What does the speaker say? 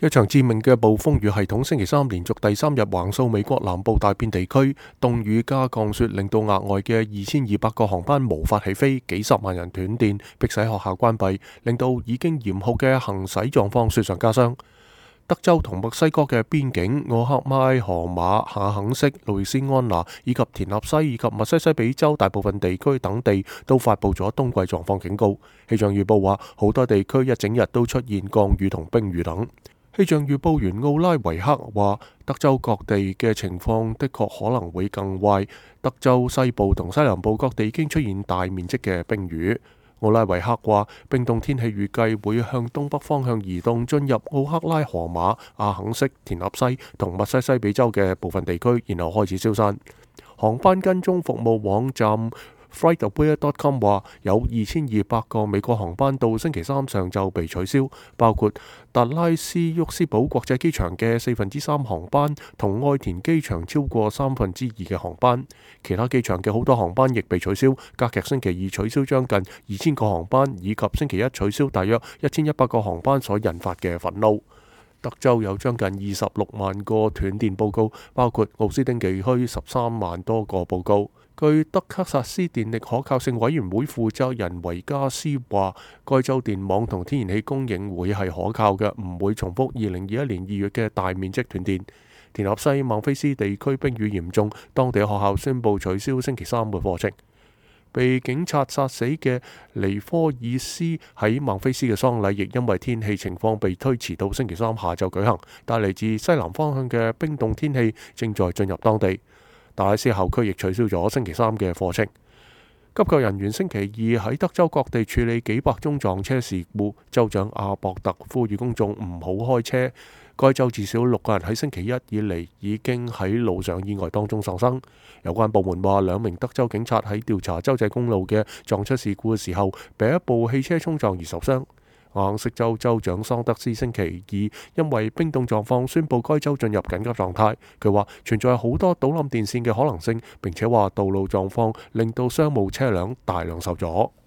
一場致命嘅暴風雨系統星期三連續第三日橫掃美國南部大片地區，凍雨加降雪令到額外嘅2200個航班無法起飛，幾十萬人斷電，迫使學校關閉，令到已經嚴酷嘅行駛狀況雪上加霜。德州同墨西哥嘅邊境、奧克拉荷馬、夏肯色、路易斯安那以及田納西以及密西西比州大部分地區等地都發布咗冬季狀況警告。氣象預報話，好多地區一整日都出現降雨同冰雨等。氣象預報員奧拉維克話，德州各地嘅情況的確可能會更壞。德州西部同西南部各地已經出現大面積嘅冰雨。奧拉維克話，冰凍天氣預計會向東北方向移動，進入奧克拉荷馬、阿肯色、田納西同密西西比州嘅部分地區，然後開始消散。航班跟蹤服務網站FlightAware.com 話，有2200個美國航班到星期三上晝被取消，包括達拉斯沃斯堡國際機場嘅3/4航班同愛田機場超過2/3嘅航班。其他機場嘅好多航班亦被取消，加劇星期二取消將近2000個航班，以及星期一取消大約1100個航班所引發嘅憤怒。德州有將近26萬個斷電報告，包括奧斯汀地區13萬多個報告。據德克薩斯電力可靠性委員會負責人維加斯話，該州電網同天然氣供應會係可靠嘅，唔會重複2021年2月嘅大面積斷電。田納西孟菲斯地區冰雨嚴重，當地學校宣布取消星期三嘅課程。被警察殺死嘅尼科爾斯喺孟菲斯嘅喪禮亦因為天氣情況被推遲到星期三下晝舉行，但嚟自西南方向嘅冰凍天氣正在進入當地。達拉斯校區亦取消咗星期三嘅課程。急救人員星期二喺德州各地處理幾百宗撞車事故，州長阿博特呼籲公眾唔好開車。該州至少6個人喺星期一以嚟已經喺路上意外當中喪生。有關部門話，2名德州警察喺調查州際公路嘅撞車事故嘅時候，被一部汽車衝撞而受傷。阿肯色州州長桑德斯星期二因為冰凍狀況宣布該州進入緊急狀態。佢話存在好多倒冧電線嘅可能性，並且話道路狀況令到商務車輛大量受阻。